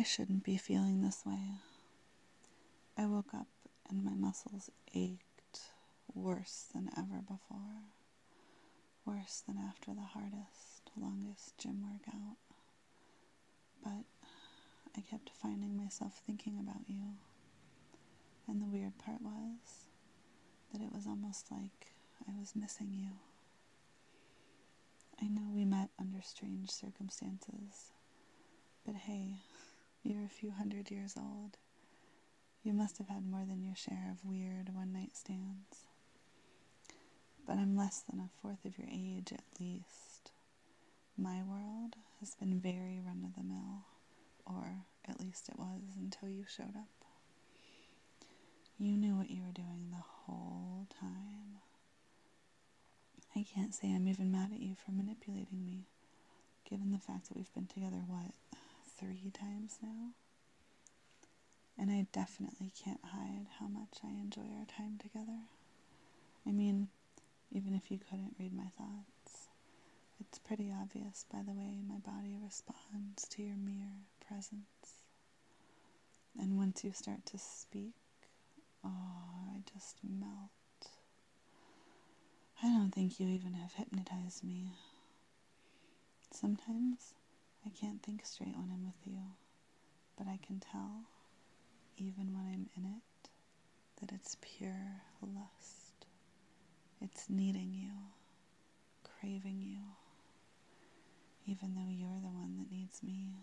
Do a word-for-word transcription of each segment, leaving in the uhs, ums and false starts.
I shouldn't be feeling this way. I woke up and my muscles ached worse than ever before. Worse than after the hardest, longest gym workout. But I kept finding myself thinking about you. And the weird part was that it was almost like I was missing you. I know we met under strange circumstances, but hey, you're a few hundred years old. You must have had more than your share of weird one-night stands. But I'm less than a fourth of your age at least. My world has been very run-of-the-mill, or at least it was until you showed up. You knew what you were doing the whole time. I can't say I'm even mad at you for manipulating me, given the fact that we've been together, what, three times now? And I definitely can't hide how much I enjoy our time together. I mean, even if you couldn't read my thoughts, it's pretty obvious by the way my body responds to your mere presence. And once you start to speak, oh, I just melt. I don't think you even have hypnotized me. Sometimes I can't think straight when I'm with you, but I can tell, even when I'm in it, that it's pure lust. It's needing you, craving you, even though you're the one that needs me.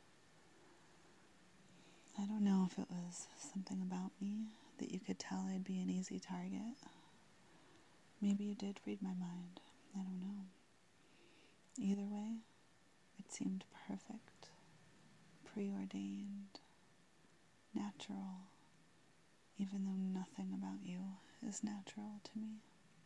I don't know if it was something about me that you could tell I'd be an easy target. Maybe you did read my mind. I don't know. Either way, it seemed perfect, preordained, natural, even though nothing about you is natural to me.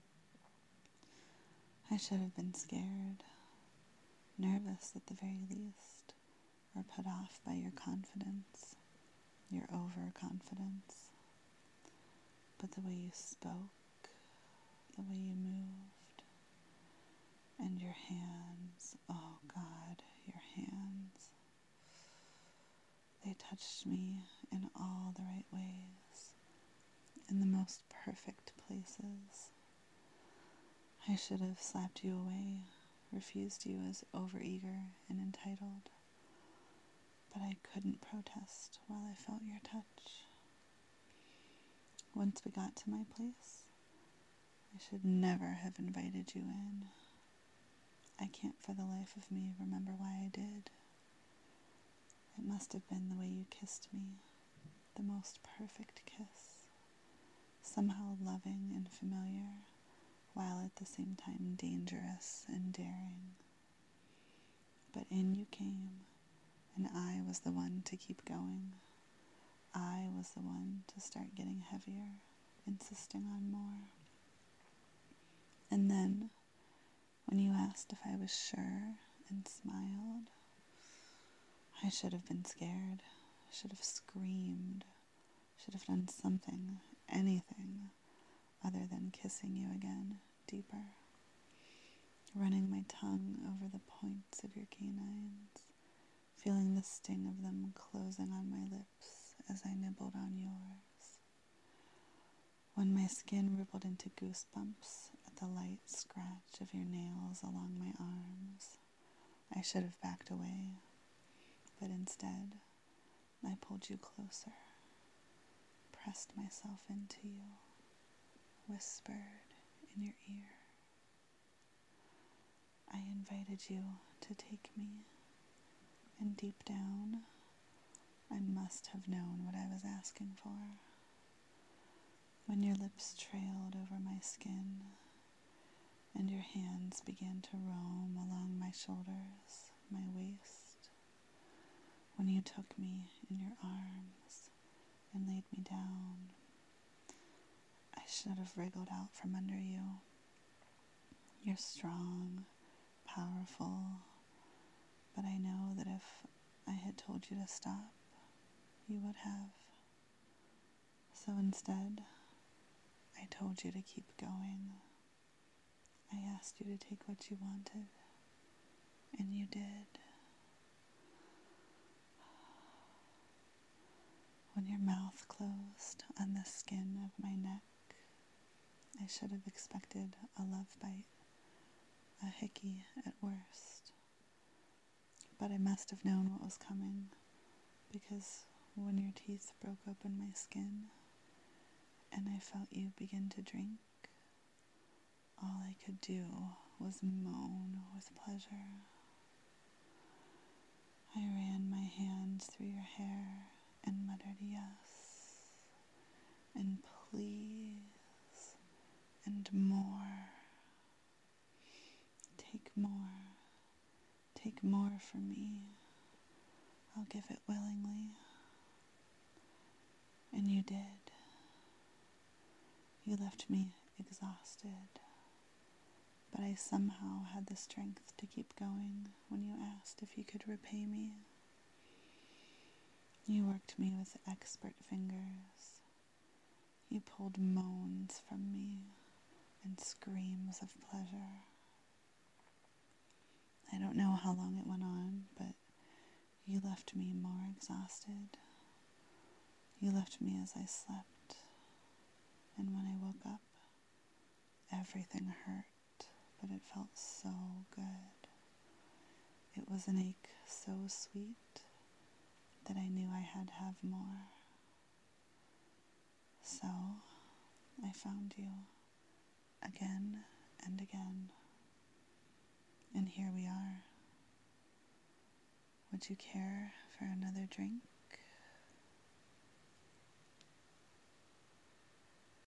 I should have been scared, nervous at the very least, or put off by your confidence, your overconfidence. But the way you spoke, the way you moved, and your hands, oh God, your hands, they touched me in all the right ways, in the most perfect places. I should have slapped you away, refused you as overeager and entitled, but I couldn't protest while I felt your touch. Once we got to my place, I should never have invited you in. I can't for the life of me remember why I did. It must have been the way you kissed me, the most perfect kiss, somehow loving and familiar, while at the same time dangerous and daring. But in you came, and I was the one to keep going. I was the one to start getting heavier, insisting on more. And then, when you asked if I was sure and smiled, I should have been scared, should have screamed, should have done something, anything, other than kissing you again, deeper, running my tongue over the points of your canines, feeling the sting of them closing on my lips as I nibbled on yours. When my skin rippled into goosebumps at the light scratch of your nails along my arms, I should have backed away, but instead, I pulled you closer, pressed myself into you, whispered in your ear. I invited you to take me, and deep down, I must have known what I was asking for. When your lips trailed over my skin, and your hands began to roam along my shoulders, my waist, when you took me in your arms and laid me down, I should have wriggled out from under you. You're strong, powerful, but I know that if I had told you to stop, you would have. So instead, I told you to keep going. I asked you to take what you wanted, and you did. when your mouth closed on the skin of my neck, I should have expected a love bite, a hickey at worst. But I must have known what was coming, because when your teeth broke open my skin and I felt you begin to drink, all I could do was moan with pleasure. I ran my hands through your hair and muttered yes, and please, and more. Take more, take more from me. I'll give it willingly. And you did. You left me exhausted, but I somehow had the strength to keep going when you asked if you could repay me. You worked me with expert fingers. You pulled moans from me and screams of pleasure. I don't know how long it went on, but you left me more exhausted. You left me as I slept, and when I woke up, everything hurt, but it felt so good. It was an ache so sweet that I knew I had to have more. So I found you again and again, and here we are. Would you care for another drink?